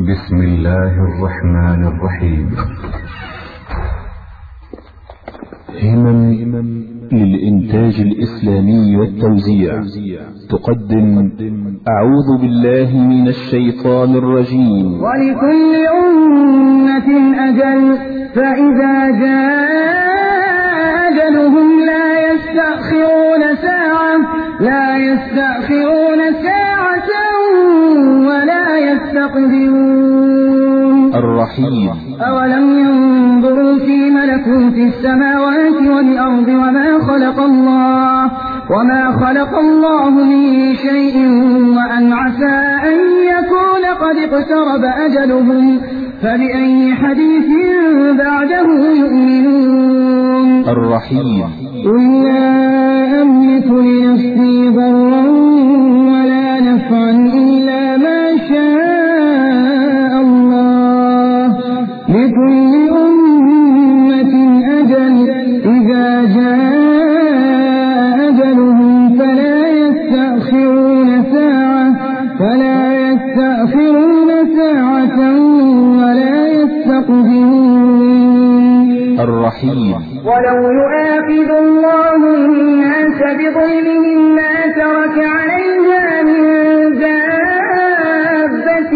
بسم الله الرحمن الرحيم. همم للإنتاج الإسلامي والتوزيع تقدم أعوذ بالله من الشيطان الرجيم. ولكل أمة أجل فإذا جاء أجلهم لا يستأخرون ساعة ولا يستقدمون. الرحيم. أولم ينظروا في ملكوت السماوات والأرض وما خلق الله من شيء وأن عسى أن يكون قد اقترب أجلهم فبأي حديث بعده يؤمنون. الرحيم. قل لا أملك لنفسي ضرا ولا نفعا إلا ما شاء الله لكل أمة أجل إذا جاء أجلهم فلا يستأخرون ساعة ولا يستقدمون. الرحيم. ولو يؤاخذ الله الناس بظلمهم ما ترك عليها من دابة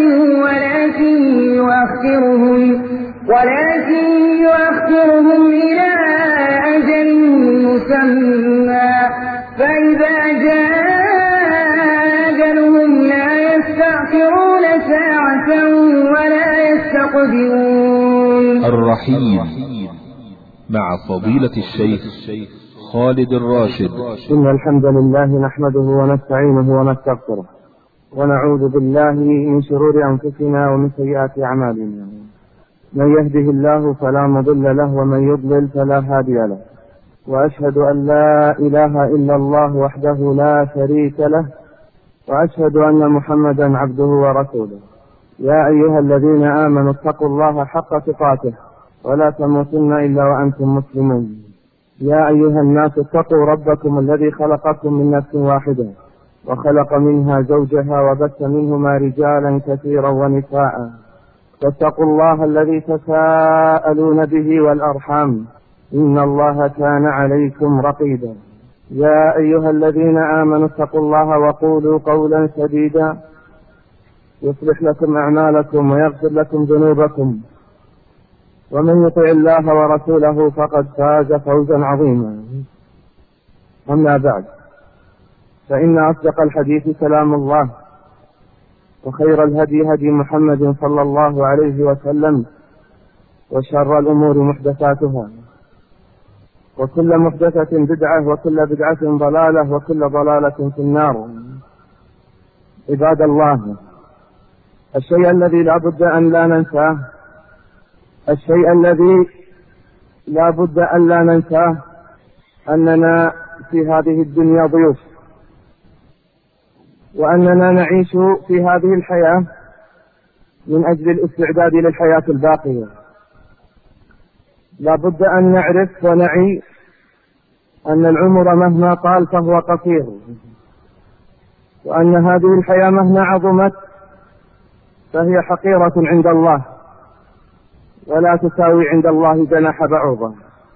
ولكن يؤخرهم إلى أجل مسمى فإذا جاء أجلهم لا يستأخرون ساعة ولا يستقدمون. الرحيم. مع فضيلة الشيخ خالد الراشد. إن الحمد لله نحمده ونستعينه ونستغفره ونعوذ بالله من شرور أنفسنا ومن سيئات أعمالنا. من يهده الله فلا مضل له ومن يضلل فلا هادي له، وأشهد أن لا إله إلا الله وحده لا شريك له، وأشهد أن محمدا عبده ورسوله. يا أيها الذين آمنوا اتقوا الله حق تقاته ولا تموتن إلا وأنتم مسلمون. يا أيها الناس اتقوا ربكم الذي خلقكم من نفس واحدة وخلق منها زوجها وبث منهما رجالا كثيرا ونساء، فاتقوا الله الذي تساءلون به والأرحام إن الله كان عليكم رقيبا. يا أيها الذين آمنوا اتقوا الله وقولوا قولا سديدا يصلح لكم أعمالكم ويغفر لكم ذنوبكم، ومن يطع الله ورسوله فقد فاز فوزا عظيما. أما بعد، فإن أصدق الحديث كلام الله، وخير الهدي هدي محمد صلى الله عليه وسلم، وشر الأمور محدثاتها، وكل محدثة بدعة، وكل بدعة ضلالة، وكل ضلالة في النار. عباد الله، الشيء الذي لا بد أن لا ننساه أننا في هذه الدنيا ضيوف، وأننا نعيش في هذه الحياة من أجل الاستعداد للحياة الباقية. لا بد أن نعرف ونعي أن العمر مهما طال فهو قصير، وأن هذه الحياة مهما عظمت فهي حقيرة عند الله، ولا تساوي عند الله جناح بعوضة.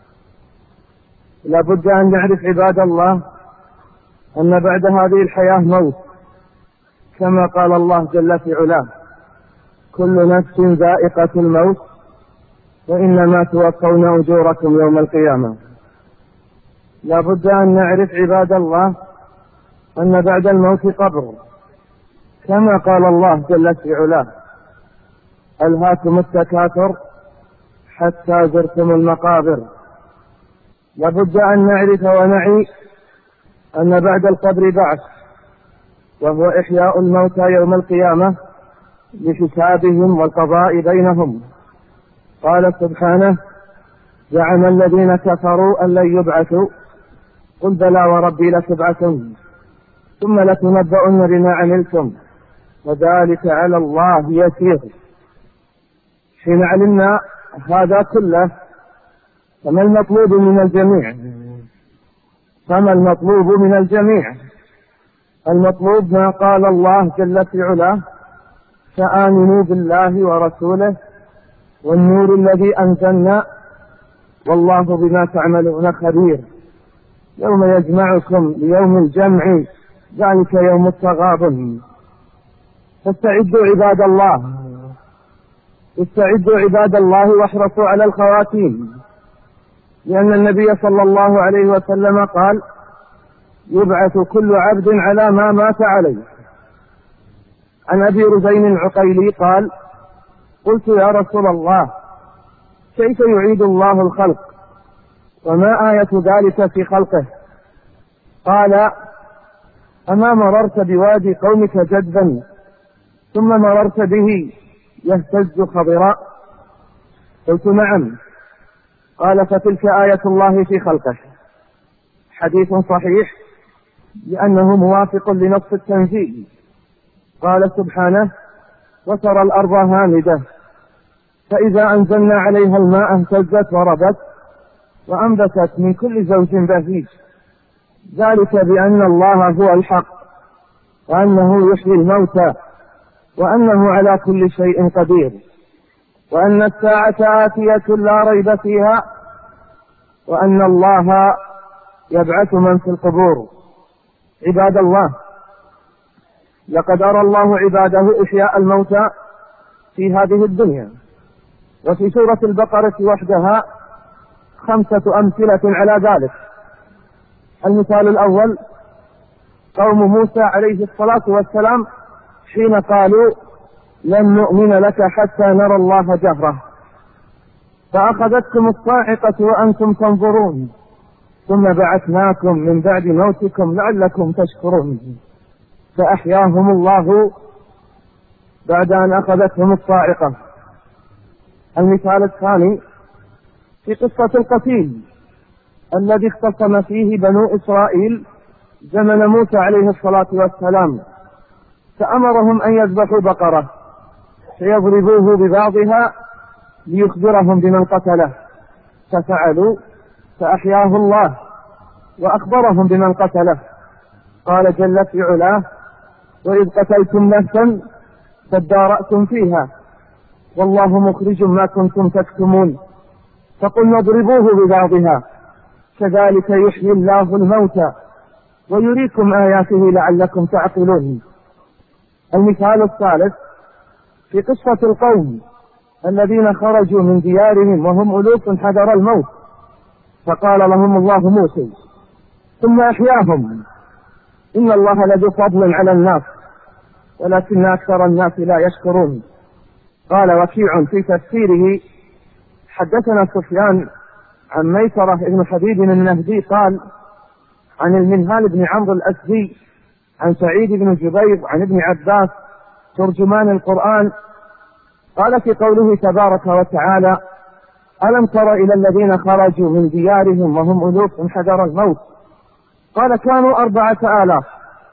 لا بد أن نعرف عباد الله أن بعد هذه الحياة موت، كما قال الله جل في علاه: كل نفس ذائقة الموت وإنما توفون أجوركم يوم القيامة. لا بد أن نعرف عباد الله أن بعد الموت قبر، كما قال الله جل في علاه: ألهاكم التكاثر حتى زرتم المقابر. لابد أن نعرف ونعي أن بعد القبر بعث، وهو إحياء الموتى يوم القيامة لحسابهم والقضاء بينهم. قال سبحانه: زعم الذين كفروا أن لن يبعثوا قل بلى وربي لتبعثن ثم لتنبؤن بما عملتم وذلك على الله يسير. حين علمنا هذا كله فما المطلوب من الجميع؟ المطلوب ما قال الله جل في علاه: فآمنوا بالله ورسوله والنور الذي أنزلنا والله بما تعملون خبير. يوم يجمعكم ليوم الجمع ذلك يوم التغابن. فاستعدوا عباد الله واحرصوا على الخواتيم، لأن النبي صلى الله عليه وسلم قال: يبعث كل عبد على ما مات عليه. عن أبي رزين العقيلي قال: قلت يا رسول الله كيف يعيد الله الخلق وما آية ذلك في خلقه؟ قال: أما مررت بوادي قومك جدبا ثم مررت به يهتز خضراء؟ قلت نعم. قال: فتلك آية الله في خلقه. حديث صحيح لأنه موافق لنص التنزيل. قال سبحانه: وترى الأرض هامدة فإذا أنزلنا عليها الماء اهتزت وربت وأنبتت من كل زوج بهيج، ذلك بأن الله هو الحق وأنه يحيي الموتى وأنه على كل شيء قدير وأن الساعة آتية لا ريب فيها وأن الله يبعث من في القبور. عباد الله، لقد أرى الله عباده إحياء الموتى في هذه الدنيا، وفي سورة البقرة وحدها 5 أمثلة على ذلك. المثال الأول قوم موسى عليه الصلاة والسلام حين قالوا: لن نؤمن لك حتى نرى الله جهرة، فأخذتكم الصاعقة وأنتم تنظرون ثم بعثناكم من بعد موتكم لعلكم تشكرون، فأحياهم الله بعد أن أخذتهم الصاعقة. المثال الثاني في قصة القتيل الذي اختصم فيه بنو إسرائيل زمن موسى عليه الصلاة والسلام، فأمرهم أن يذبحوا بقرة فيضربوه ببعضها ليخبرهم بمن قتله، ففعلوا فأحياه الله وأخبرهم بمن قتله. قال جل في علاه: وإذ قتلتم نفسا فادارأتم فيها والله مخرج ما كنتم تكتمون فقلنا اضربوه ببعضها كذلك يحيي الله الموتى ويريكم آياته لعلكم تعقلون. المثال الثالث في قصة القوم الذين خرجوا من ديارهم وهم ألوف حذر الموت، فقال لهم الله موتوا ثم أحياهم. إن الله لذو فضل على الناس ولكن أكثر الناس لا يشكرون. قال وكيع في تفسيره: حدثنا سفيان عن ميسرة بن حبيب النهدي قال: عن المنهال بن عمرو الأسدي عن سعيد بن جبير عن ابن عباس ترجمان القرآن قال في قوله تبارك وتعالى: ألم تر إلى الذين خرجوا من ديارهم وهم ألوف حذر الموت؟ قال: كانوا 4000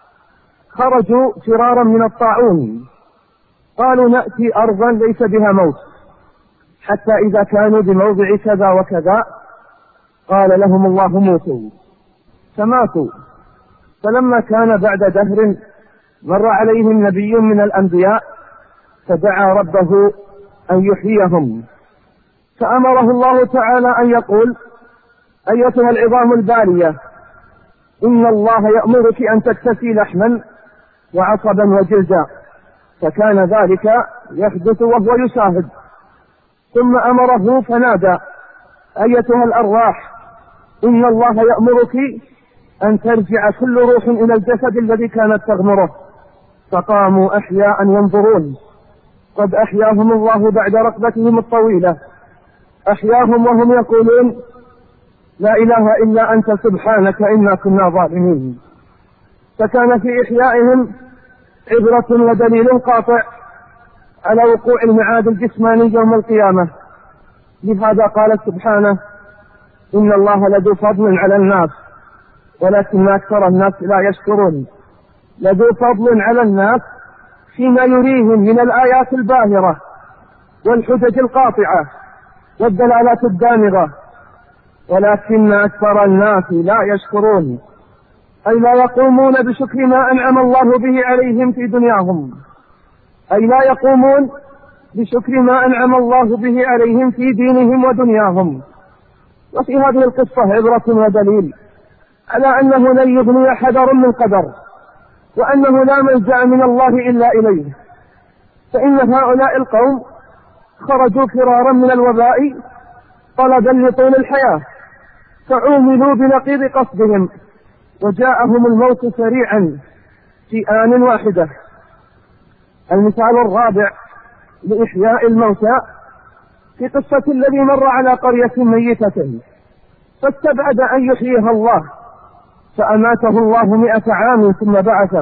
خرجوا فرارا من الطاعون، قالوا نأتي أرضا ليس بها موت، حتى إذا كانوا بموضع كذا وكذا قال لهم الله موتوا، فماتوا. فلما كان بعد دهر مر عليهم نبي من الأنبياء فدعا ربه أن يحييهم، فأمره الله تعالى أن يقول: أيتها العظام البالية إن الله يأمرك أن تكتسي لحما وعصبا وجلدا، فكان ذلك يحدث وهو يشاهد. ثم أمره فنادى: أيتها الأرواح إن الله يأمرك أن ترجع كل روح إلى الجسد الذي كانت تغمره، فقاموا أحياء ينظرون، قد أحياهم الله بعد رقبتهم الطويلة، أحياهم وهم يقولون: لا إله إلا أنت سبحانك إنا كنا ظالمين. فكان في إحيائهم عبرة ودليل قاطع على وقوع المعاد الجسماني يوم القيامة. لهذا قال سبحانه: إن الله لذو فضل على الناس ولكن أكثر الناس لا يشكرون. لذو فضل على الناس فيما يريهم من الآيات الباهرة والحجج القاطعة والدلالات الدامغة، ولكن أكثر الناس لا يشكرون، أي لا يقومون بشكر ما أنعم الله به عليهم في دنياهم. أي لا يقومون بشكر ما أنعم الله به عليهم في دينهم ودنياهم. وفي هذه القصة عبرة ودليل على أنه لن يغني حذر من قدر، وأنه لا ملجأ من الله إلا إليه. فإن هؤلاء القوم خرجوا فرارا من الوباء طلبا لطول الحياة، فعوملوا بنقيض قصدهم، وجاءهم الموت سريعا في آن واحدة. المثال الرابع لإحياء الموتى في قصة الذي مر على قرية ميتة فاستبعد أن يحييها الله فأماته الله 100 عام ثم بعثه.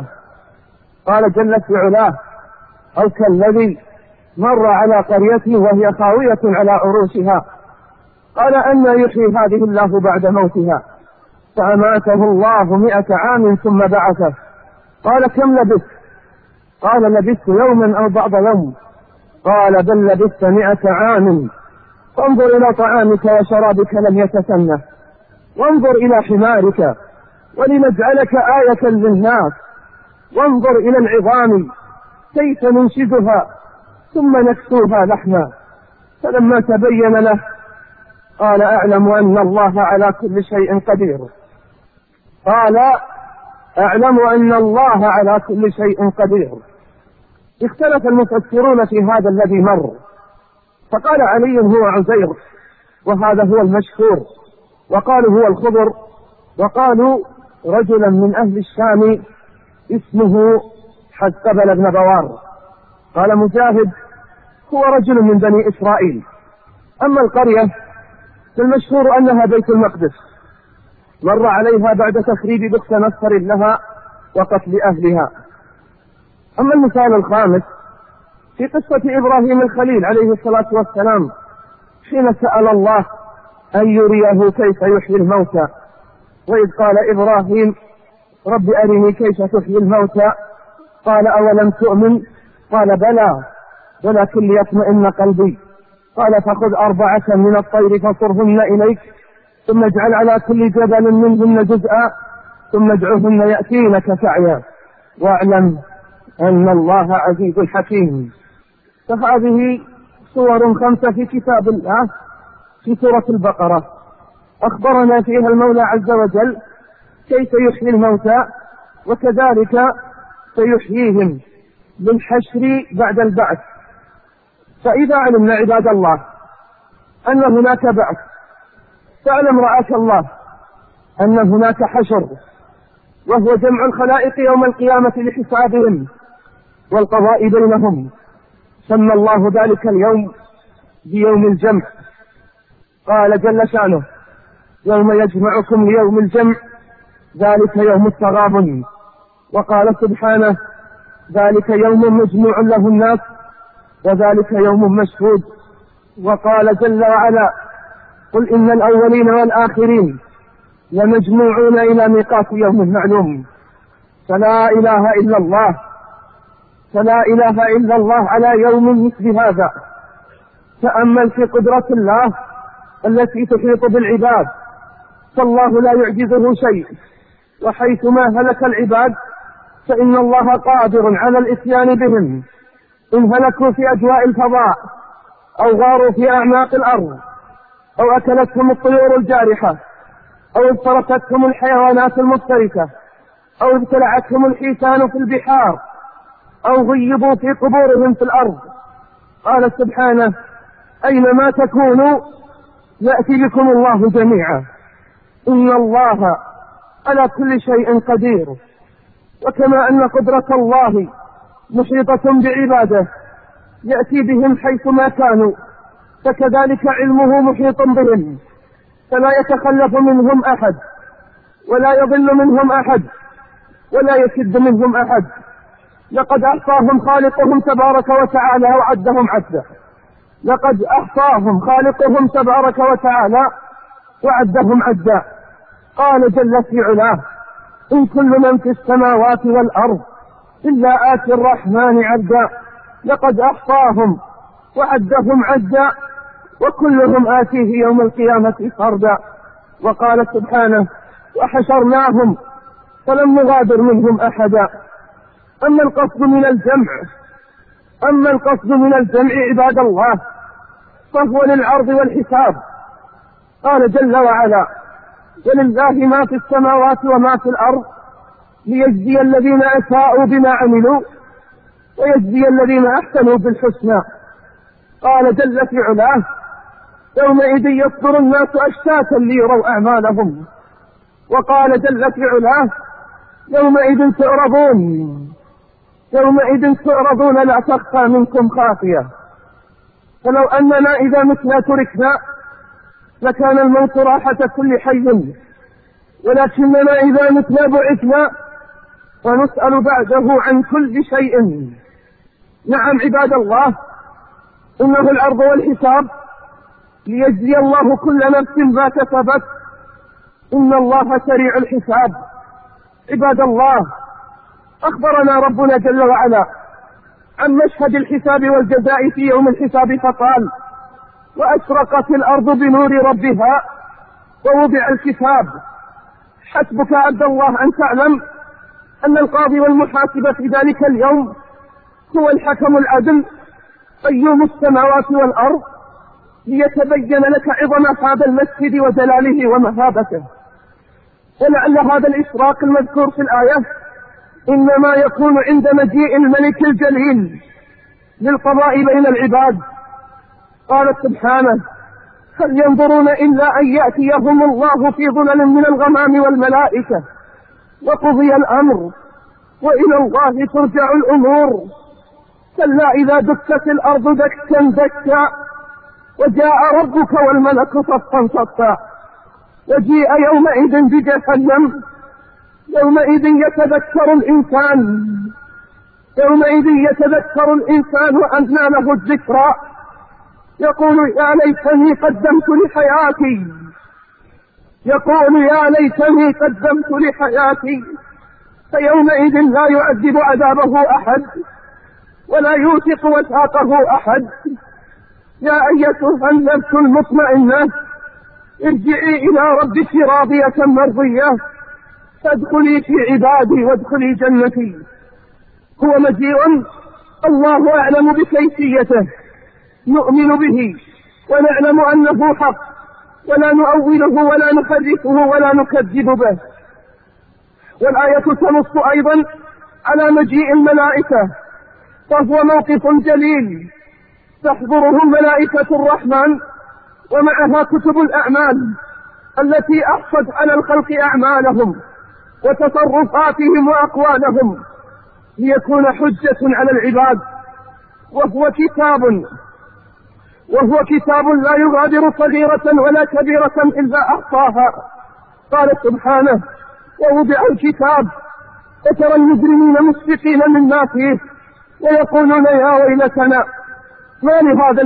قال جل في علاه: أو كالذي مر على قرية وهي خاوية على عروشها قال أن يحيي هذه الله بعد موتها فأماته الله 100 عام ثم بعثه. قال: كم لبثت؟ قال: لبثت يوما أو بعض يوم. قال: بل لبثت 100 عام. فانظر إلى طعامك وشرابك لم يتسنه، وانظر إلى حمارك ولنجعلك آية للناس، وانظر إلى العظام كيف ننشدها ثم نكسوها لحما. فلما تبين له قال: أعلم أن الله على كل شيء قدير. قال: أعلم أن الله على كل شيء قدير. اختلف المفسرون في هذا الذي مر، فقال علي هو عزير وهذا هو المشهور، وقالوا هو الخضر، وقالوا رجلا من أهل الشام اسمه حزقبل بن بوار. قال مجاهد هو رجل من بني إسرائيل. أما القرية فالمشهور أنها بيت المقدس، مر عليها بعد تخريب بخت نصر لها وقتل أهلها. أما المثال الخامس في قصة إبراهيم الخليل عليه الصلاة والسلام حين سأل الله أن يريه كيف يحيي الموتى، وإذ قال إبراهيم: رب أرني كيف تحيي الموتى. قال: أولم تؤمن؟ قال: بلى ولكن ليطمئن قلبي. قال: فخذ 4 من الطير فصرهن إليك ثم اجعل على كل جبل منهن جزءا ثم ادعهن يأتينك سعيا واعلم أن الله عزيز حكيم. فهذه صور 5 في كتاب الله في سورة البقرة أخبرنا فيها المولى عز وجل كيف يحيي الموتى، وكذلك سيحييهم بالحشر بعد البعث. فإذا علمنا عباد الله أن هناك بعث، فاعلم رعاك الله أن هناك حشر، وهو جمع الخلائق يوم القيامة لحسابهم والقضاء بينهم. سمى الله ذلك اليوم بيوم الجمع. قال جل شانه: يوم يجمعكم ليوم الجمع ذلك يوم التغابن. وقال سبحانه: ذلك يوم مجموع له الناس وذلك يوم مشهود. وقال جل وعلا: قل إن الأولين والآخرين لمجموعون إلى ميقات يوم معلوم. فلا إله إلا الله، فلا إله إلا الله على يوم مثل هذا. تأمل في قدرة الله التي تحيط بالعباد، فالله لا يعجزه شيء، وحيثما هلك العباد فإن الله قادر على الإتيان بهم. إن هلكوا في أجواء الفضاء أو غاروا في أعماق الأرض أو أكلتهم الطيور الجارحة أو افترستهم الحيوانات المفترسة أو ابتلعتهم الحيتان في البحار أو غيبوا في قبورهم في الأرض. قال سبحانه: أينما تكونوا يأتي بكم الله جميعا إن الله على كل شيء قدير. وكما أن قدرة الله محيطة بعباده يأتي بهم حيثما كانوا، فكذلك علمه محيط بهم، فلا يتخلف منهم أحد ولا يضل منهم أحد ولا يشد منهم أحد. لقد أحصاهم خالقهم تبارك وتعالى وعدهم عدا. لقد أحصاهم خالقهم تبارك وتعالى وعدهم عدا. قال جل في علاه: إن كل من في السماوات والأرض إلا آتي الرحمن عبدا. لقد أحصاهم وعدهم عدا وكلهم آتيه يوم القيامة فردا. وقال سبحانه: وحشرناهم فلم نغادر منهم أحدا. أما القصد من الجمع أما القصد من الجمع عباد الله فهو للعرض والحساب. قال جل وعلا: ولله ما في السماوات وما في الأرض ليجزي الذين أساءوا بما عملوا ويجزي الذين أحسنوا بالحسنى. قال جل في علاه: يومئذ يصدر الناس أشتاتا ليروا أعمالهم. وقال جل في علاه: يومئذ تعرضون لا تخفى منكم خافية. فلو أننا إذا متنا تركنا لكان الموت راحة كل حي، ولكننا إذا متنا بعثنا ونسأل بعده عن كل شيء. نعم عباد الله، إنه العرض والحساب ليجزي الله كل نفس ما كسبت، إن الله سريع الحساب. عباد الله، أخبرنا ربنا جل وعلا عن مشهد الحساب والجزاء في يوم الحساب فقال: وأشرقت الأرض بنور ربها ووضع الكتاب. حسبك عبد الله أن تعلم أن القاضي والمحاسب في ذلك اليوم هو الحكم العدل قيوم السماوات والأرض، ليتبين لك عظم هذا المسجد وجلاله ومهابته. ولعل هذا الإشراق المذكور في الآية إنما يكون عند مجيء الملك الجليل للقضاء بين العباد. قال سبحانه: هل ينظرون إلا أن يأتيهم الله في ظلل من الغمام والملائكة وقضي الأمر وإلى الله ترجع الأمور. كلا إذا دكت الأرض دكا دكا وجاء ربك والملك صفا صفا وجيء يومئذ بجهنم. يومئذ يتذكر الإنسان وأنى له الذكرى يقول يا ليتني قدمت لحياتي فيومئذ لا يعذب عذابه أحد ولا يوثق وثاقه أحد. يا أيتها النفس المطمئنة ارجعي إلى ربك راضية مرضية فادخلي في عبادي وادخلي جنتي. هو مجيء الله أعلم بكيفيته، نؤمن به ونعلم أنه حق ولا نؤوله ولا نحرفه ولا نكذب به. والآية تنص أيضا على مجيء الملائكة، فهو موقف جليل تحضره ملائكة الرحمن ومعها كتب الأعمال التي أحصت على الخلق أعمالهم وتصرفاتهم وأقوالهم ليكون حجة على العباد. وهو كتاب لا يغادر صغيرة ولا كبيرة إلا أحصاها. قال سبحانه: ووضع الكتاب فترى المجرمين مشفقين مما فيه ويقولون يا ويلتنا ما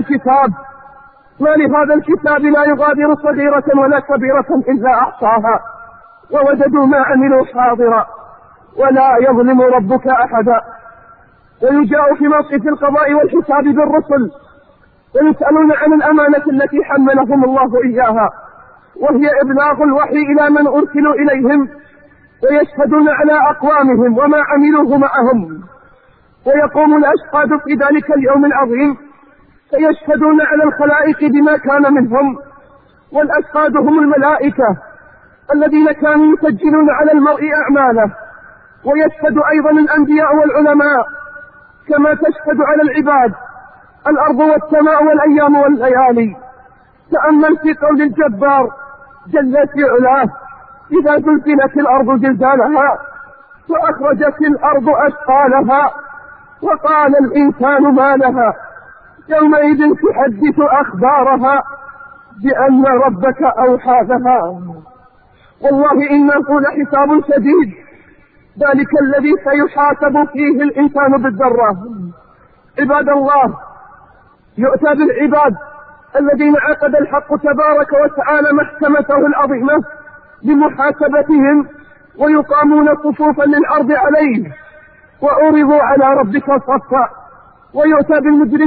لهذا الكتاب لا يغادر صغيرة ولا كبيرة إلا أحصاها ووجدوا ما عملوا حاضرا ولا يظلم ربك أحدا. ويجاء في موقف القضاء والحساب بالرسل ويسألون عن الأمانة التي حملهم الله إياها، وهي إبلاغ الوحي إلى من أرسلوا إليهم، ويشهدون على أقوامهم وما عملوه معهم. ويقوم الأشهاد في ذلك اليوم العظيم فيشهدون على الخلائق بما كان منهم، والأشهاد هم الملائكة الذين كانوا يسجلون على المرء أعماله. ويشهد أيضا الأنبياء والعلماء كما تشهد على العباد الأرض والسماء والأيام والليالي. تأمل في قول الجبار جل في علاه: إذا زلزلت الأرض زلزالها وأخرجت الأرض أثقالها وقال الإنسان ما لها يومئذ تحدث أخبارها بأن ربك أوحى لها. والله إنه لحساب شديد، ذلك الذي سيحاسب فيه الإنسان بالذرة. عباد الله، يؤتى بالعباد الذين عقد الحق تبارك وتعالى محكمته العظيمة لمحاسبتهم ويقامون صفوفا للعرض عليه وعرضوا على ربك صفا. ويؤتى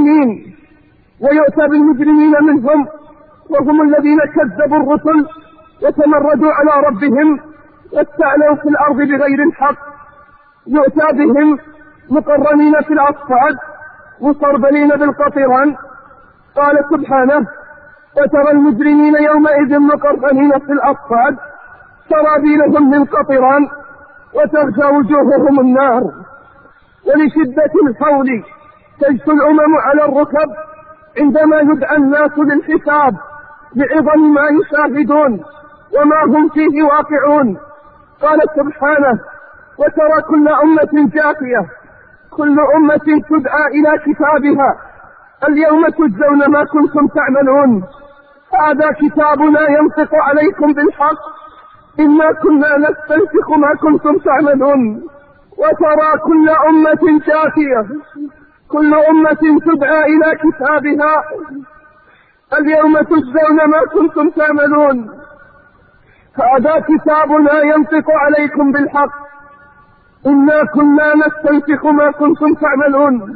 بالمجرمين منهم وهم الذين كذبوا الرسل وتمردوا على ربهم واستعلوا في الأرض بغير الحق. يؤتى بهم مقرنين في الأصفاد مصربلين بالقطران. قال سبحانه: وترى المجرمين يومئذ مقرنين في الأصفاد سرابيلهم من قطران وتغشى وجوههم النار. ولشدة الحول تجثو الأمم على الركب عندما يدعى الناس للحساب لعظم ما يشاهدون وما هم فيه واقعون. قال سبحانه: وترى كل أمة جاثية، كل أمة تدعى إلى كتابها اليوم تجزون ما كنتم تعملون، هذا كتابنا ينطق عليكم بالحق إنا كنا نستنسخ ما كنتم تعملون. وترى كل أمة جاثية، كل أمة تدعى إلى كتابها اليوم تجزون ما كنتم تعملون، هذا كتابنا ينطق عليكم بالحق إنا كنا نستنسخ ما كنتم تعملون.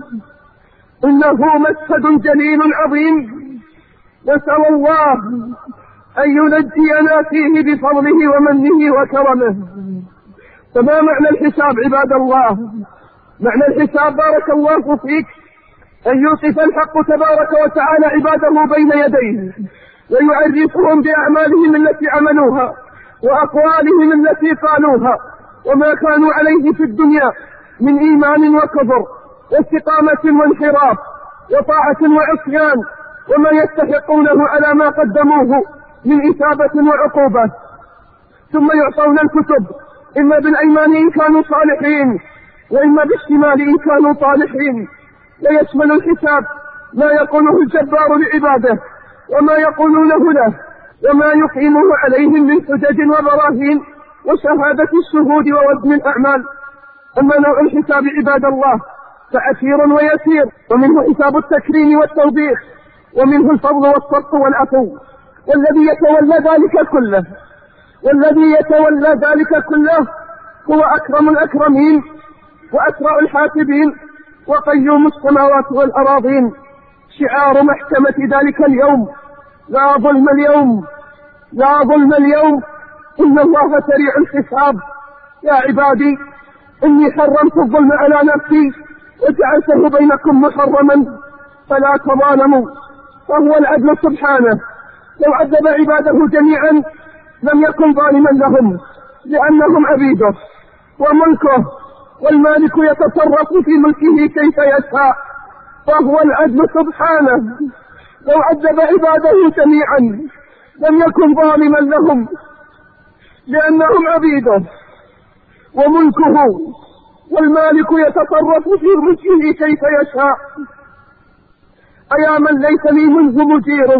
إنه مشهد جليل عظيم، نسأل الله أن ينجينا فيه بفضله ومنه وكرمه. فما معنى الحساب عباد الله؟ معنى الحساب بارك الله فيك أن يوقف الحق تبارك وتعالى عباده بين يديه ويعرفهم بأعمالهم التي عملوها وأقوالهم التي قالوها وما كانوا عليه في الدنيا من إيمان وكفر واستقامة وانحراف وطاعة وعصيان وما يستحقونه على ما قدموه من إثابة وعقوبة. ثم يعطون الكتب إما بالأيمان إن كانوا صالحين وإما بالشمال إن كانوا طالحين. ليشمل الحساب ما يقوله الجبار لعباده وما يقولونه له وما يقيمه عليهم من حجج وبراهين وشهادة الشهود ووزن الأعمال. أما نوع الحساب عباد الله فعسير ويسير، ومنه حساب التكريم والتوبيخ، ومنه الفضل والصدق والعفو. والذي يتولى ذلك كله هو أكرم الأكرمين وأسرع الحاسبين وقيوم السماوات والأراضين. شعار محكمة ذلك اليوم: لا ظلم اليوم، لا ظلم اليوم، إن الله سريع الحساب. يا عبادي إني حرمت الظلم على نفسي وجعلته بينكم محرما فلا تظالموا. فهو العدل سبحانه، لو عذب عباده جميعا لم يكن ظالما لهم لأنهم عبيده وملكه، والمالك يتصرف في ملكه كيف يشاء. فهو العدل سبحانه، لو عذب عباده جميعا لم يكن ظالما لهم لأنهم عبيده وملكه، والمالك يتصرف في ملكه كيف يشاء. أيا من ليس لي منه مجير،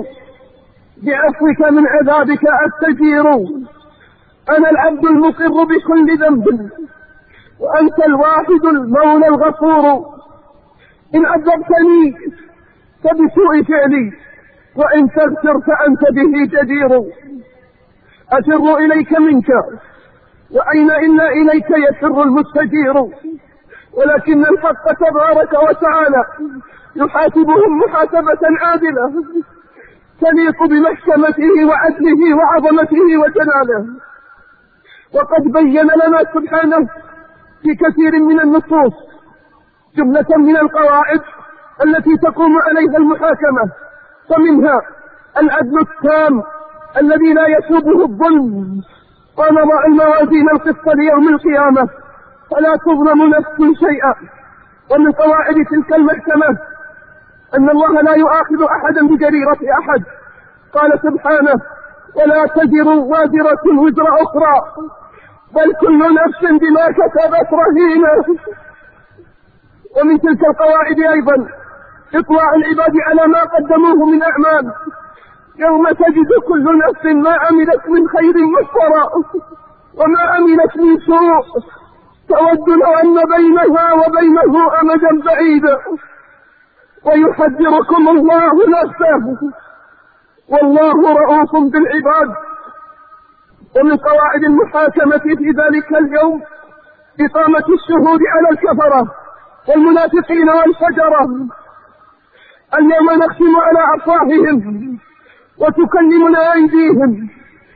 بعفوك من عذابك أستجير. أنا العبد المقر بكل ذنب وأنت الواحد المولى الغفور. إن عذبتني فبسوء فعلي، وإن تغفر فأنت به جدير. أفر إليك منك وأين إلا إليك يفر المستجير. ولكن الحق تبارك وتعالى يحاسبهم محاسبة عادلة تليق بمحكمته وعدله وعظمته وجلاله. وقد بين لنا سبحانه في كثير من النصوص جملة من القواعد التي تقوم عليها المحاكمة، فمنها العدل التام الذي لا يسوبه الظلم. ونضع الموازين القسط ليوم القيامة فلا تظلم نفس شيئا. ومن قواعد تلك المحكمة أن الله لا يؤاخذ أحدا بجريرة أحد. قال سبحانه: ولا تزر وازرة وزر أخرى بل كل نفس بما كسبت رهينة. ومن تلك القواعد أيضا إطلاع العباد على ما قدموه من أعمال، يوم تجد كل نفس ما عملت من خير محضرا وما عملت من سوء تود لو أن بينها وبينه أمدا بعيدا. ويحذركم الله نفسه والله رؤوف بالعباد. ومن قواعد المحاكمة في ذلك اليوم إقامة الشهود على الكفرة والمنافقين والفجرة. اليوم نختم على أفواههم وتكلمنا أيديهم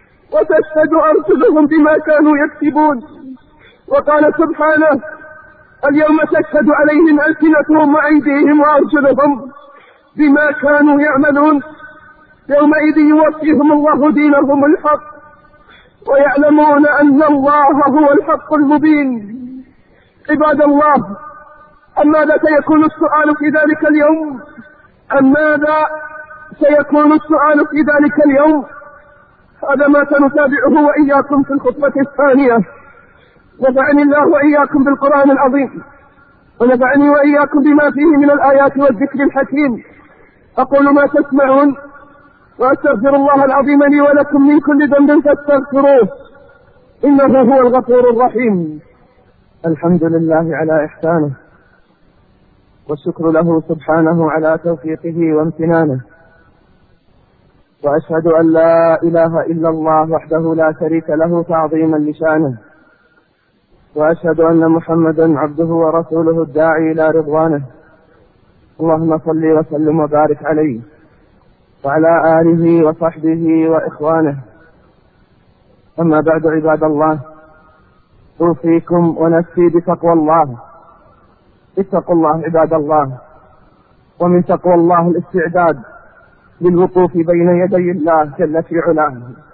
وتشهد أرسلهم بما كانوا يكسبون. وقال سبحانه: اليوم تشهد عليهم ألسنتهم وأيديهم وأرجلهم بما كانوا يعملون. يومئذ يوفيهم الله دينهم الحق ويعلمون أن الله هو الحق المبين. عباد الله، أم ماذا سيكون السؤال في ذلك اليوم؟ أم ماذا سيكون السؤال في ذلك اليوم؟ هذا ما سنتابعه وإياكم في الخطبة الثانية. نفعني الله وإياكم بالقرآن العظيم، ونفعني وإياكم بما فيه من الآيات والذكر الحكيم. أقول ما تسمعون، وأستغفر الله العظيم لي ولكم من كل ذنب فاستغفروه إنه هو الغفور الرحيم. الحمد لله على إحسانه، والشكر له سبحانه على توفيقه وامتنانه، وأشهد أن لا إله إلا الله وحده لا شريك له تعظيما لشانه، وأشهد أن محمدا عبده ورسوله الداعي إلى رضوانه. اللهم صل وسلم وبارك عليه وعلى آله وصحبه وإخوانه. أما بعد، عباد الله، أوصيكم ونفسي بتقوى الله. اتقوا الله عباد الله، ومن تقوى الله الاستعداد للوقوف بين يدي الله جل في علاه.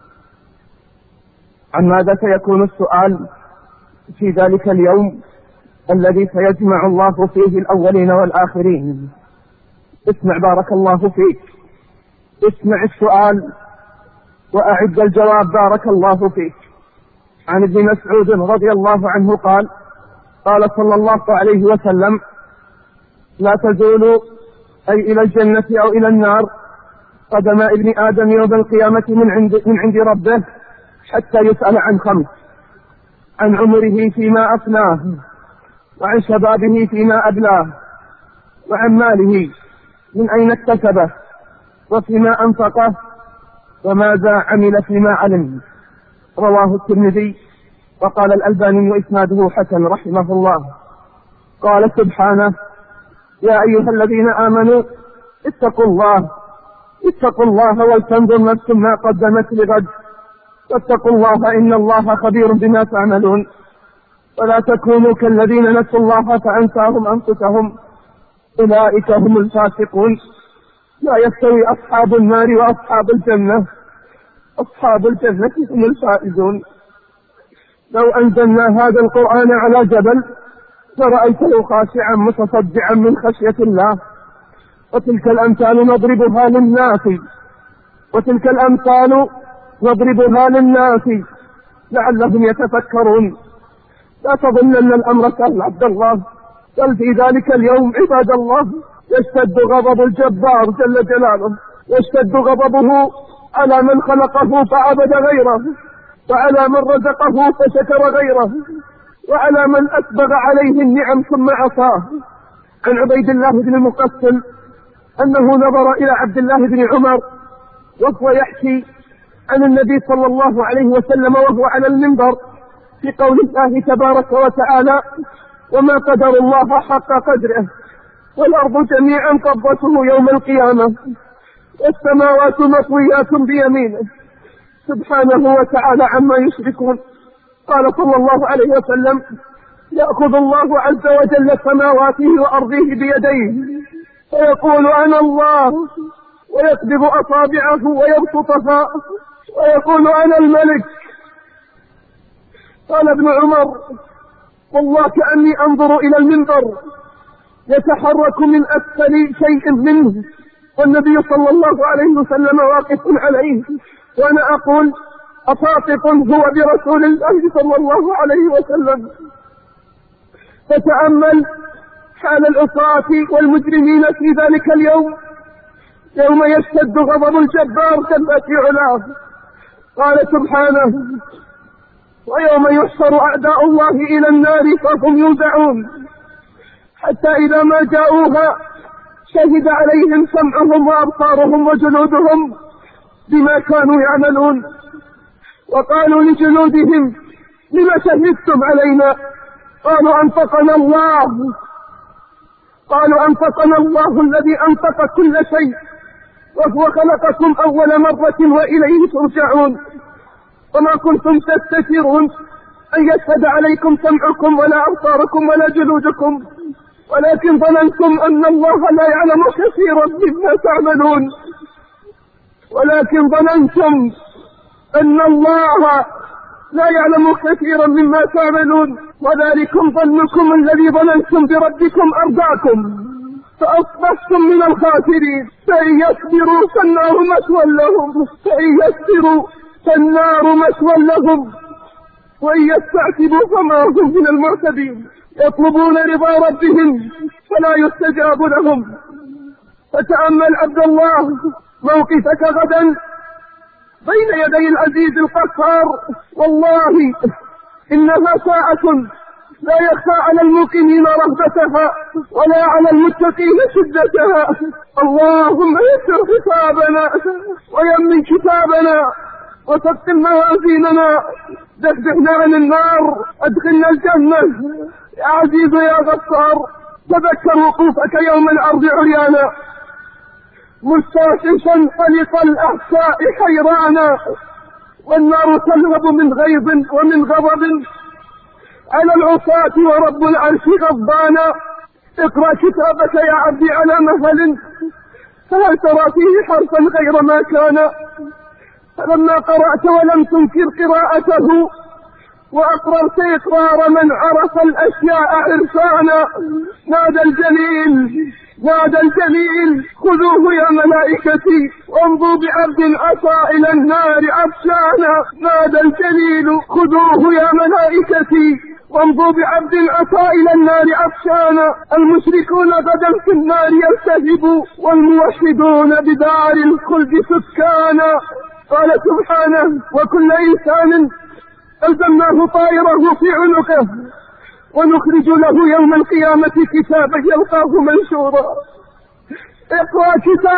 عن ماذا سيكون السؤال في ذلك اليوم الذي سيجمع الله فيه الأولين والآخرين؟ اسمع بارك الله فيك، اسمع السؤال وأعد الجواب بارك الله فيك. عن ابن مسعود رضي الله عنه قال صلى الله عليه وسلم: لا تزول أي إلى الجنة أو إلى النار قدم ابن آدم يوم القيامة من عند ربه حتى يسأل عن 5: عن عمره فيما أفناه، وعن شبابه فيما أبلاه، وعن ماله من أين اكتسبه، وفيما أنفقه، وماذا عمل فيما علم. رواه الترمذي، وقال الألباني إسناده حسن رحمه الله. قال سبحانه: يا أيها الذين آمنوا اتقوا الله ولتنظر نفس ما قدمت لغد، واتقوا الله إن الله خبير بما تعملون. ولا تكونوا كالذين نسوا الله فأنساهم أنفسهم أولئك هم الفاسقون. لا يستوي أصحاب النار وأصحاب الجنة، أصحاب الجنة هم الفائزون. لو أنزلنا هذا القرآن على جبل لرأيته خاشعا متصدعا من خشية الله. وتلك الأمثال نضربها للناس لعلهم يتفكرون. لا تظنن الأمر سهل عبد الله، بل في ذلك اليوم عباد الله يشتد غضب الجبار جل جلاله، يشتد غضبه على من خلقه فعبد غيره، وعلى من رزقه فشكر غيره، وعلى من أسبغ عليه النعم ثم عصاه. عن عبيد الله بن المقسم أنه نظر إلى عبد الله بن عمر وهو يحكي عن النبي صلى الله عليه وسلم وهو على المنبر في قول الله تبارك وتعالى: وما قدر الله حق قدره، والأرض جميعا قبضته يوم القيامة، والسماوات مطويات بيمينه سبحانه وتعالى عما يشركون. قال صلى الله عليه وسلم: يأخذ الله عز وجل سماواته وأرضه بيديه فيقول: أنا الله، ويقبض أصابعه ويبسطها ويقول: أنا الملك. قال ابن عمر: والله كأني أنظر إلى المنبر يتحرك من أسفل شيء منه، والنبي صلى الله عليه وسلم واقف عليه، وأنا أقول: أصادق هو برسول الله صلى الله عليه وسلم. فتأمل حال العصاة والمجرمين في ذلك اليوم، يوم يشتد غضب الجبار جل في علاه. قال سبحانه: ويوم يحشر أعداء الله إلى النار فهم يوزعون، حتى إذا ما جاءوها شهد عليهم سمعهم وأبصارهم وجلودهم بما كانوا يعملون. وقالوا لجلودهم: لما شهدتم علينا؟ قالوا: أنطقنا الله الذي أنطق كل شيء، وهو خلقكم أول مرة وإليه ترجعون، وما كنتم تستترون أن يشهد عليكم سمعكم ولا أبصاركم ولا جلودكم، ولكن ظننتم أن الله لا يعلم كثيرا مما تعملون، ولكن ظننتم أن الله لا يعلم كثيرا مما تعملون، وذلكم ظنكم الذي ظننتم بربكم أرداكم فأصبحتم من الخاسرين. فإن يصبروا فالنار مثوى لهم، فإن يصبروا فالنار مثوى لهم، وإن يستعتبوا فما هم من المعتبين. يطلبون رضا ربهم فلا يستجاب لهم. فتأمل عبد الله موقفك غدا بين يدي العزيز القهار، والله إنها ساعة لا يخفى على الموقنين رهبتها ولا على المتقين شدتها. اللهم يسر حسابنا ويمن كتابنا وثقل موازيننا، دفعنا عن النار، أدخلنا الجنة يا عزيز يا غفار. تذكر وقوفك يوم العرض عريانا مستوششا قلق الأحساء حيرانا، والنار تلهب من غيظ ومن غضب على العصاة ورب العرش غضبانا. اقرأ كتابك يا عبدي على مهل، فهل ترى فيه حرفا غير ما كان؟ فلما قرأت ولم تنكر قراءته وأقررت إقرار من عرف الأشياء عرفانا، نادى الجليل خذوه يا ملائكتي وامضوا بعبد عصى إلى النار عطشانا. نادى الجليل خذوه يا ملائكتي وامضوا بعبد عصى إلى النار عطشانا. المشركون غدا في النار يلتهبوا والموحدون بدار الخلد سكانا. قال سبحانه وكل إنسان ألزمناه طائره في عنقه ونخرج له يوم القيامة كتابا يلقاه منشورا. اقرأ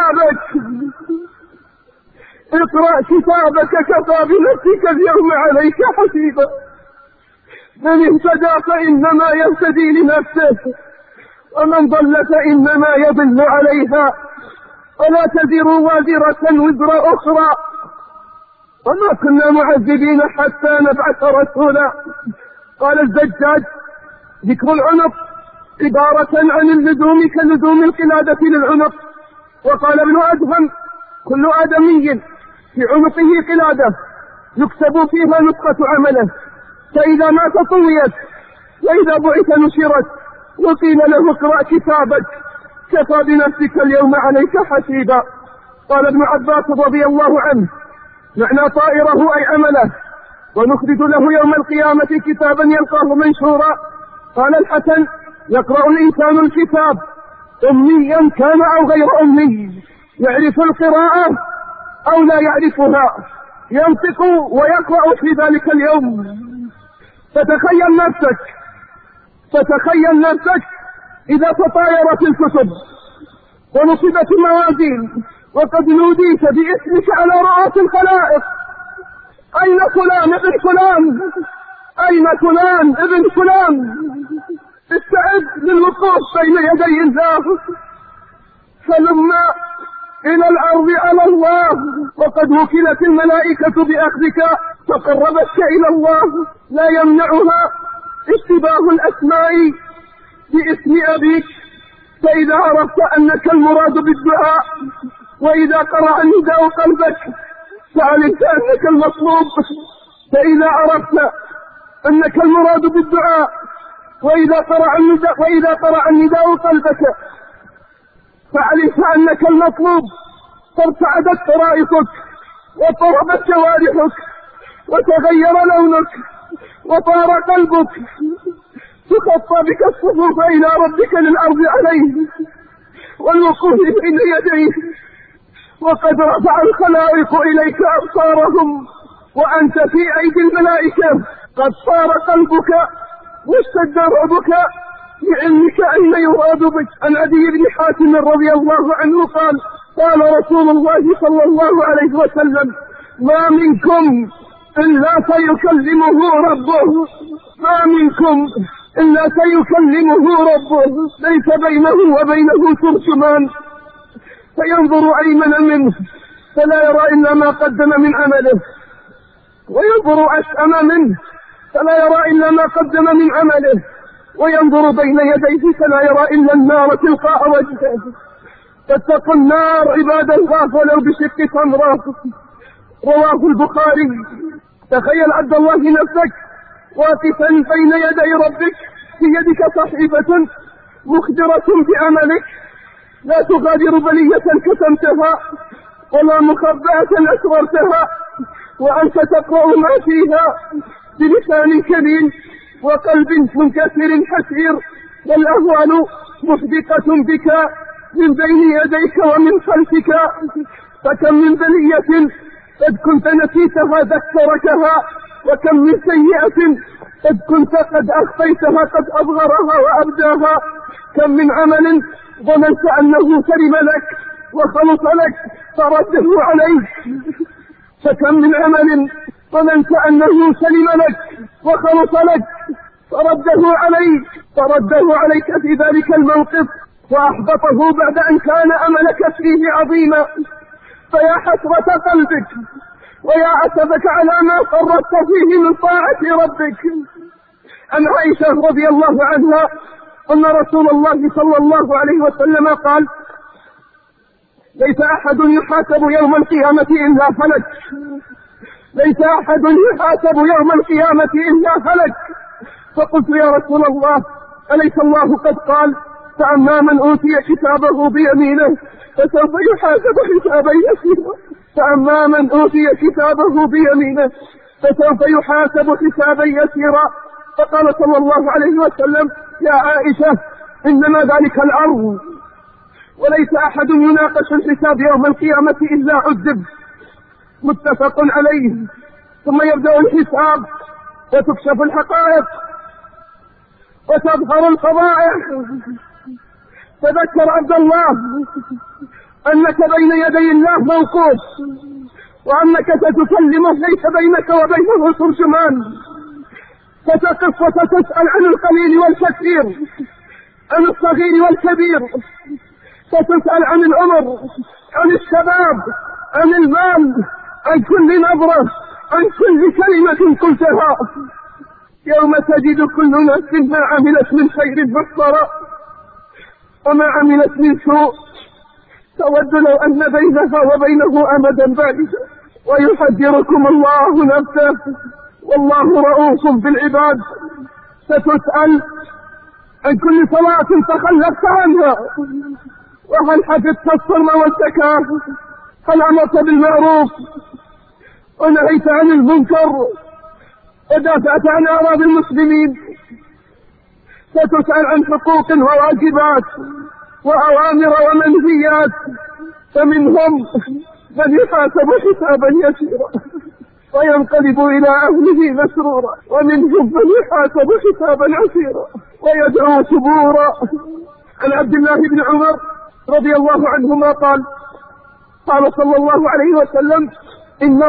كتابك كفى بنفسك اليوم عليك حسيبا. من اهتدى فإنما يهتدي لنفسه ومن ضل فإنما يضل عليها، ولا تزر وازرة وزر أخرى، وما كنا معذبين حتى نبعث رسولا. قال الزجاج ذكر العنق عبارة عن اللزوم كلزوم القلادة للعنق. وقال ابن أدهم كل آدمي في عنقه قلادة يكتب فيها نسخة عمله، فإذا مات طويت وإذا بعث نشرت، وقيل له اقرأ كتابك كفى بنفسك اليوم عليك حسيبا. قال ابن عباس رضي الله عنه معنى طائره أي عمله، ونخرج له يوم القيامة كتابا يلقاه منشورا. قال الحسن يقرأ الإنسان الكتاب أميا كان أو غير أمي، يعرف القراءة أو لا يعرفها، ينطق ويقرأ في ذلك اليوم. فتخيل نفسك إذا تطايرت الكتب ونصبت الموازين وقد نوديت باسمك على رؤوس الخلائق، أين فلان ابن فلان، أين فلان ابن فلان؟ استعد للوقوف بين يدي الله. فلما إلى الأرض على الله، وقد وكلت الملائكة بأخذك فقربتك إلى الله، لا يمنعها اشتباه الأسماء باسم أبيك. فإذا عرفت أنك المراد بالدعاء، وإذا قرأ النداء قلبك فعلمت أنك المطلوب. فإذا عرفت أنك المراد بالدعاء وإذا قرأ النداء قلبك فعلمت أنك المطلوب، فارتعدت طرائقك وطربت جوارحك وتغير لونك وطار قلبك، تخطى بك الصفوف إلى ربك للأرض عليه والوقوف بين يديه، وقد رفع الخلائق إليك أبصارهم وأنت في أيدي الملائكة. قد صار قلبك واشتد رعبك بعلمك أين يراد بك. عن عدي بن حاتم رضي الله عنه قال رسول الله صلى الله عليه وسلم ما منكم إلا سيكلمه ربه، ما منكم إلا سيكلمه ربه، ليس بينه وبينه ترجمان، فينظر أيمن منه فلا يرى إلا ما قدم من عمله، وينظر أشأم منه فلا يرى إلا ما قدم من عمله، وينظر بين يديه فلا يرى إلا النار تلقاء وجهه. فاتقوا النار عباد الله ولو بشق تمرة. رواه البخاري. تخيل عبد الله نفسك واقفا بين يدي ربك، في يدك صحيفة مخبرة بعملك، لا تغادر بلية كتمتها ولا مخبأة أسررتها، وأنت تقرأ ما فيها بلسان كريم وقلب منكسر حسير، والأهوال محدقة بك من بين يديك ومن خلفك. فكم من بلية قد كنت نسيتها ذكرتها، وكم من سيئة قد كنت قد أخفيتها قد أظهرها وأبداها. كم من عمل ظننت أنه سلم لك وخلص لك فرده عليك، فكم من عمل ظننت أنه سلم لك وخلص لك فرده عليك في ذلك الموقف وأحبطه بعد أن كان أملك فيه عظيما. فيا حسرة قلبك ويا أسفك على ما فرطت فيه من طاعة ربك. عن عائشة رضي الله عنها أن رسول الله صلى الله عليه وسلم قال: ليس أحد يحاسب يوم القيامة إلا هلك. ليس أحد يحاسب يوم القيامة إلا هلك. فقلت: يا رسول الله، أليس الله قد قال: فأما من أوتي كتابه بيمينه فسوف يحاسب حسابا يسيرا. فأما من أوتي كتابه بيمينه فسوف يحاسب حسابا يسيرا. فقال صلى الله عليه وسلم: يا عائشة، إنما ذلك الأرض، وليس أحد يناقش الحساب يوم القيامة إلا عذب. متفق عليه. ثم يبدأ الحساب وتكشف الحقائق وتظهر القضايا. تذكر عبد الله أنك بين يدي الله موقوف، وأنك ستكلمه ليس بينك وبينه ترجمان. ستقف وستسأل عن القليل والكثير، عن الصغير والكبير. ستسأل عن العمر، عن الشباب، عن المال، عن كل نظرة، عن كل كلمة قلتها. يوم تجد كل نفس ما عملت من خير محضرا وما عملت من سوء، تود لو أن بينها وبينه أمدا بعيدا. ويحذركم الله نفسه والله رؤوف بالعباد. ستسأل عن كل صلاة تخلفت عنها، وهل حفظت الصوم والزكاة، هل أمرت بالمعروف ونهيت عن المنكر ودافعت عن أعراض المسلمين. ستسأل عن حقوق وواجبات وأوامر ومنهيات، فمنهم من يحاسب حسابا يسيرا وينقلب إلى أهله مسرورا، ومنهم من يحاسب حسابا عسيرا ويدعو ثبورا. عن عبد الله بن عمر رضي الله عنهما قال: قال صلى الله عليه وسلم: إن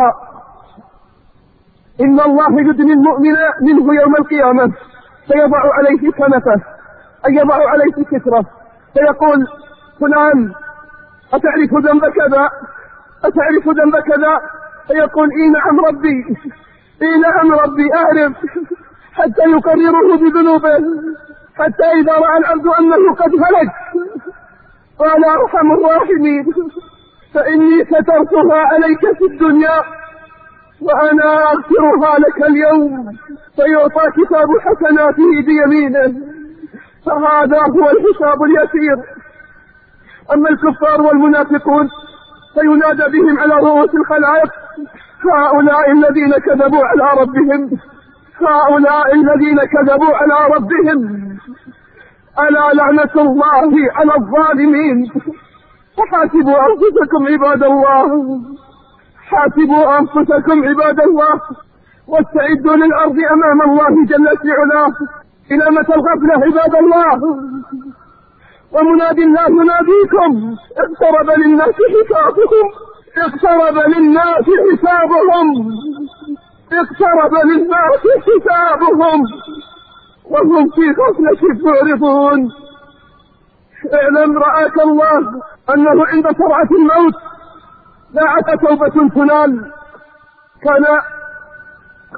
الله يدني المؤمن منه يوم القيامة فيضع عليه كنفه، أي يضع عليه ستره، فيقول: فلان، أتعرف ذنب كذا؟ أتعرف ذنب كذا؟ فيقول: إي نعم ربي، إي نعم ربي أعرف، حتى يقرره بذنوبه، حتى إذا رأى العبد أنه قد هلك قال: أرحم الراحمين، فإني سترتها عليك في الدنيا وأنا أغفرها لك اليوم. فيعطى كتاب حسناته بيمينه. فهذا هو الحساب اليسير. أما الكفار والمنافقون فينادى بهم على رؤوس الخلائق: هؤلاء الذين كذبوا على ربهم، هؤلاء الذين كذبوا على ربهم، ألا لعنة الله على الظالمين. فحاسبوا أنفسكم عباد الله، حاسبوا أنفسكم عباد الله، واستعدوا للأرض أمام الله جل في علاه. إلى متى الغفلة عباد الله؟ ومنادي الله يناديكم: اقترب للناس حسابهم، اقترب للناس حسابهم، اقترب للناس حسابهم وهم في غفلة معرضون. اعلم رعاك الله أنه عند سرعة الموت لا عاد توبة تنال. كان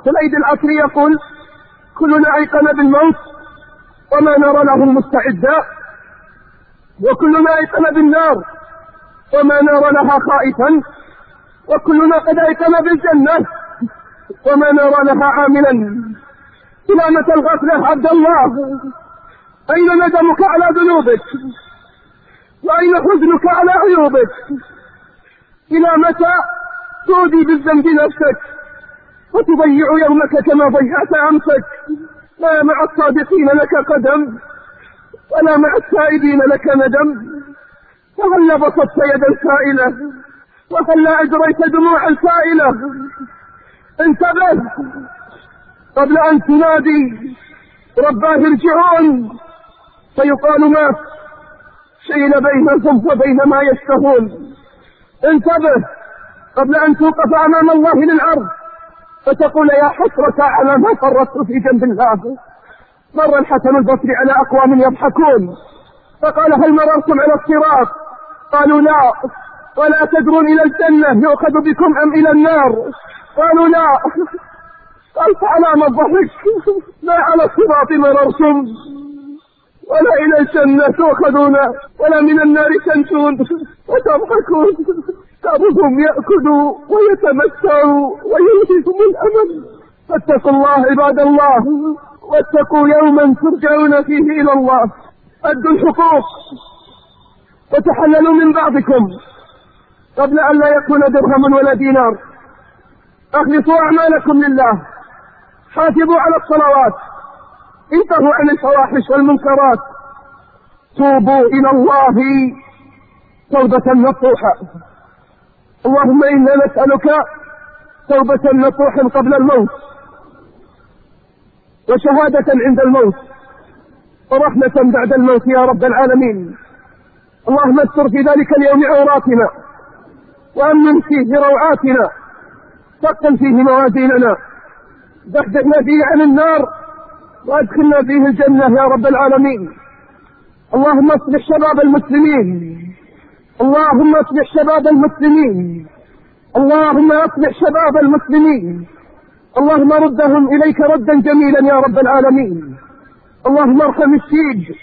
سليد العصري يقول: كلنا أيقن بالموت وما نرى له مستعدا، وكلنا أيقن بالنار وما نرى لها خائفا، وكلنا قد أيقن بالجنة وما نرى لها عاملا. إلى متى الغفلة عبد الله؟ أين ندمك على ذنوبك؟ وأين حزنك على عيوبك؟ إلى متى تؤذي بالذنب نفسك وتضيع يومك كما ضيعت أمسك؟ لا مع الصادقين لك قدم ولا مع التائبين لك ندم. فهلا بسطت يدا سائلة وهلا أجريت دموعا سائلة. انتبه قبل أن تنادي رباه ارجعون، فيقال مات شيل بينهم وبين ما يشتهون. انتبه قبل أن توقف أمام الله للعرض فتقول يا حسرة على ما فرطت في جنب الله. مر الحسن البصري على أقوام يضحكون فقال: هل مررتم على الصراط؟ قالوا: لا. ولا تدرون إلى الجنة يؤخذ بكم أم إلى النار؟ قالوا: لا. قال: فعلى ما الضحك؟ لا على الصراط مررتم ولا إلى الجنة تؤخذون ولا من النار تنجون وتضحكون. بعضهم يأكلوا ويتمتعوا ويلههم الأمل. فاتقوا الله عباد الله، واتقوا يوما ترجعون فيه إلى الله. أدوا الحقوق وتحللوا من بعضكم قبل أن لا يكون درهم ولا دينار. أخلصوا أعمالكم لله، حافظوا على الصلوات، انتهوا عن الفواحش والمنكرات، توبوا إلى الله توبة نصوحة. اللهم إنا نسألك توبة نصوحا قبل الموت، وشهادة عند الموت، ورحمة بعد الموت يا رب العالمين. اللهم استر في ذلك اليوم عوراتنا، وأمن فيه روعاتنا، ثقل فيه موازيننا، دحدحنا فيه عن النار، وادخلنا فيه الجنة يا رب العالمين. اللهم اصلح شباب المسلمين، اللهم اصلح شباب المسلمين، اللهم اصلح شباب المسلمين. اللهم ردهم إليك ردا جميلا يا رب العالمين. اللهم ارحم الشيب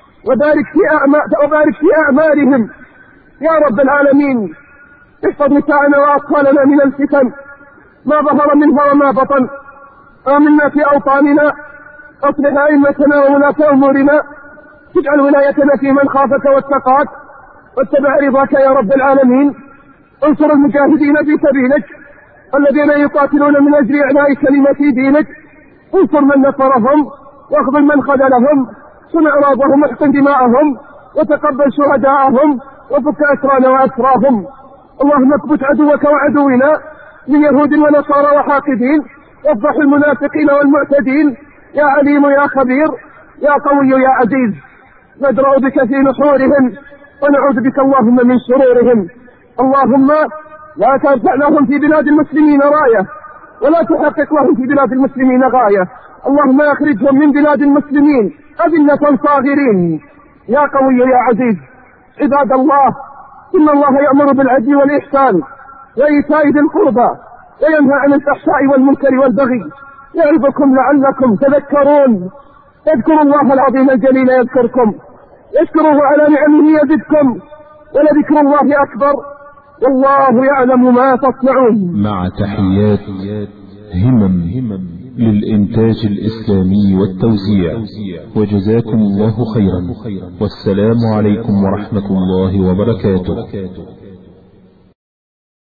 وبارك في أعمالهم يا رب العالمين. احفظ نساءنا وأطفالنا من الفتن ما ظهر منها وما بطن. آمنا في أوطاننا، أصلح أئمتنا وولاة أمورنا، تجعل ولايتنا في من خافك واتقاك واتبع رضاك يا رب العالمين. انصر المجاهدين في سبيلك الذين يقاتلون من أجل إعلاء كلمة دينك. انصر من نصرهم واخذل من خذلهم، صن أراضهم واحقن دماءهم، وتقبل شهداءهم، وفك أسرانا وأسراهم. اللهم اكبت عدوك وعدونا من يهود ونصارى وحاقدين، وافضح المنافقين والمعتدين. يا عليم يا خبير يا قوي يا عزيز، ندرأ بك في نحورهم ونعوذ بك اللهم من شرورهم. اللهم لا ترفع لهم في بلاد المسلمين راية، ولا تحقق لهم في بلاد المسلمين غاية. اللهم اخرجهم من بلاد المسلمين أذلة صاغرين يا قوي يا عزيز. عباد الله، إن الله يأمر بالعدل والإحسان وإيتاء ذي القربى وينهى عن الفحشاء والمنكر والبغي، يعظكم لعلكم تذكرون. اذكروا الله العظيم الجليل يذكركم، اشكروه على نعمه يزدكم، ولذكر الله أكبر، والله يعلم ما تصنعون. مع تحيات همم للإنتاج الإسلامي والتوزيع، وجزاكم الله خيرا، والسلام عليكم ورحمة الله وبركاته.